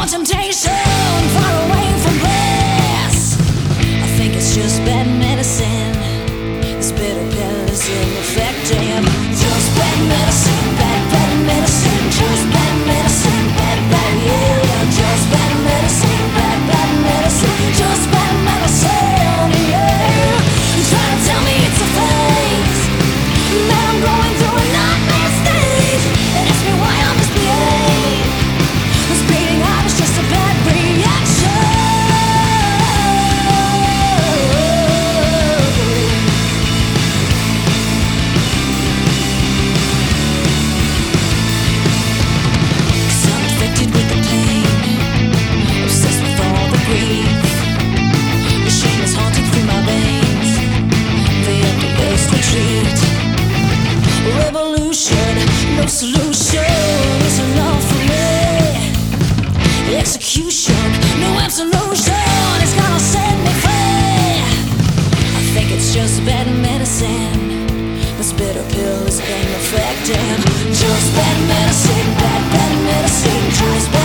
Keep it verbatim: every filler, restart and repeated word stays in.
temptation, far away from bliss. I think it's just bad medicine. This bitter pill is ineffective. Just bad medicine, bad, bad medicine. Just bad medicine, bad, bad, yeah. Just bad medicine, bad, bad medicine. Just bad medicine, yeah. You try to tell me it's a phase, that I'm going through a nightmare stage, and ask me why I misbehave. This beating heart is just a bad reaction. Cause I'm infected with the pain, obsessed with all the grief. The shame is haunting through my veins, the emptiest retreat. Revolution, no solution is enough for me. Execution, no absolution is gonna set me free. I think it's just bad medicine. This bitter pill is ineffective. Just bad medicine, bad, bad medicine. Just bad